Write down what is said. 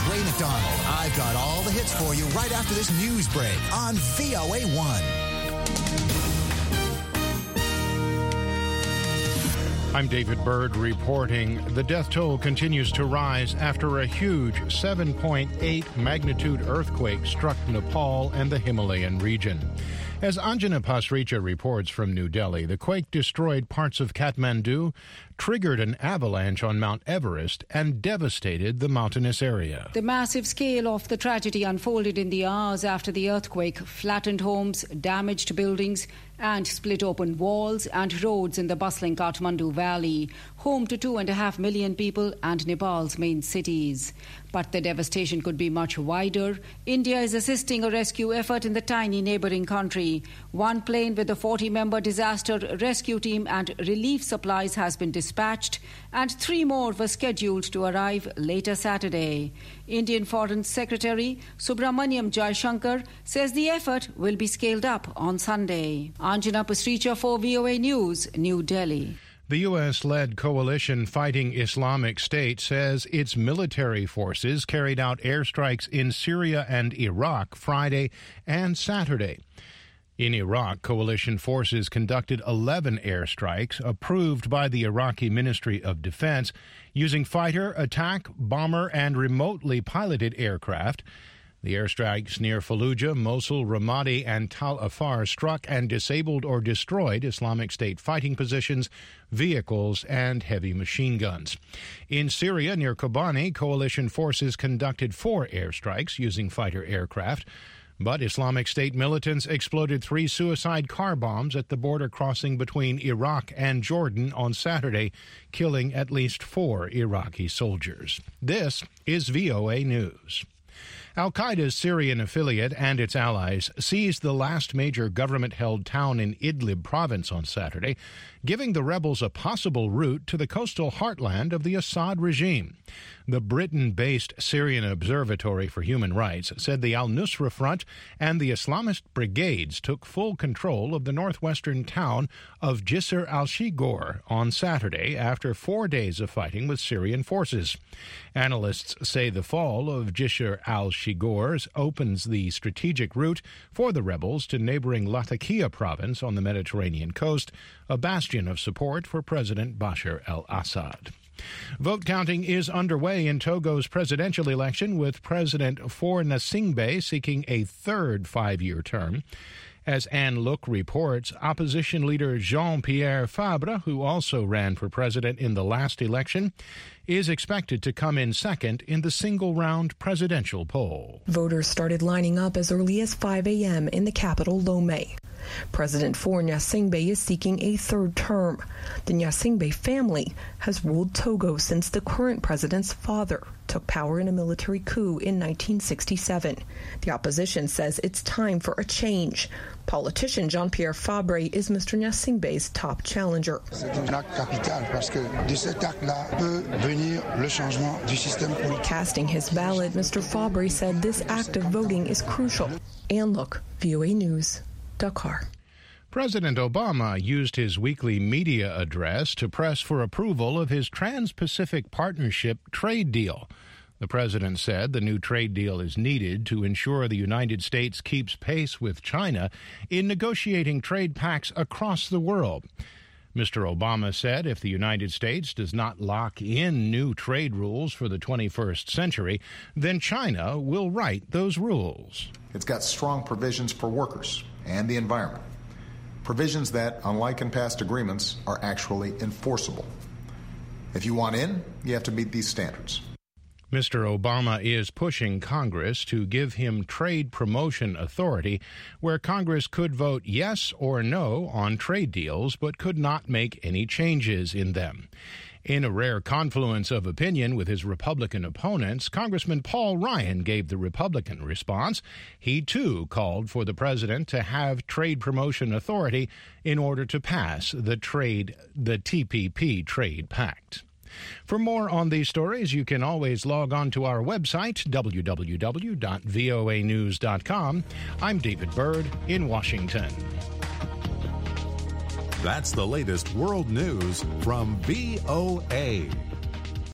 Ray McDonald. I've got all the hits for you right after this news break on VOA1. I'm David Byrd reporting. The death toll continues to rise after a huge 7.8 magnitude earthquake struck Nepal and the Himalayan region. As Anjana Pasricha reports from New Delhi, the quake destroyed parts of Kathmandu, triggered an avalanche on Mount Everest, and devastated the mountainous area. The massive scale of the tragedy unfolded in the hours after the earthquake, flattened homes, damaged buildings, and split open walls and roads in the bustling Kathmandu Valley, home to 2.5 million people and Nepal's main cities. But the devastation could be much wider. India is assisting a rescue effort in the tiny neighbouring country. One plane with a 40-member disaster rescue team and relief supplies has been dispatched, and 3 more were scheduled to arrive later Saturday. Indian Foreign Secretary Subramaniam Jaishankar says the effort will be scaled up on Sunday. Anjana Pasricha for VOA News, New Delhi. The U.S.-led coalition fighting Islamic State says its military forces carried out airstrikes in Syria and Iraq Friday and Saturday. In Iraq, coalition forces conducted 11 airstrikes approved by the Iraqi Ministry of Defense using fighter, attack, bomber, and remotely piloted aircraft. The airstrikes near Fallujah, Mosul, Ramadi, and Tal Afar struck and disabled or destroyed Islamic State fighting positions, vehicles, and heavy machine guns. In Syria, near Kobani, coalition forces conducted 4 airstrikes using fighter aircraft. But Islamic State militants exploded 3 suicide car bombs at the border crossing between Iraq and Jordan on Saturday, killing at least 4 Iraqi soldiers. This is VOA News. Al-Qaeda's Syrian affiliate and its allies seized the last major government-held town in Idlib province on Saturday, giving the rebels a possible route to the coastal heartland of the Assad regime. The Britain-based Syrian Observatory for Human Rights said the al-Nusra Front and the Islamist brigades took full control of the northwestern town of Jisr al-Shigor on Saturday after 4 days of fighting with Syrian forces. Analysts say the fall of Jisr al-Shigor opens the strategic route for the rebels to neighboring Latakia province on the Mediterranean coast, a bastion of support for President Bashar al-Assad. Vote counting is underway in Togo's presidential election, with President Faure Gnassingbé seeking a third 5-year term. As Anne Look reports, opposition leader Jean-Pierre Fabre, who also ran for president in the last election, is expected to come in second in the single-round presidential poll. Voters started lining up as early as 5 a.m. in the capital, Lomé. President Faure Gnassingbé is seeking a third term. The Gnassingbé family has ruled Togo since the current president's father took power in a military coup in 1967. The opposition says it's time for a change. Politician Jean-Pierre Fabre is Mr. Gnassingbé's top challenger. Casting his ballot, Mr. Fabre said this act of voting is crucial. And look, VOA News, Dakar. President Obama used his weekly media address to press for approval of his Trans-Pacific Partnership trade deal. The president said the new trade deal is needed to ensure the United States keeps pace with China in negotiating trade pacts across the world. Mr. Obama said if the United States does not lock in new trade rules for the 21st century, then China will write those rules. It's got strong provisions for workers and the environment. Provisions that, unlike in past agreements, are actually enforceable. If you want in, you have to meet these standards. Mr. Obama is pushing Congress to give him trade promotion authority, where Congress could vote yes or no on trade deals but could not make any changes in them. In a rare confluence of opinion with his Republican opponents, Congressman Paul Ryan gave the Republican response. He, too, called for the president to have trade promotion authority in order to pass the TPP trade pact. For more on these stories, you can always log on to our website, www.voanews.com. I'm David Byrd in Washington. That's the latest world news from VOA.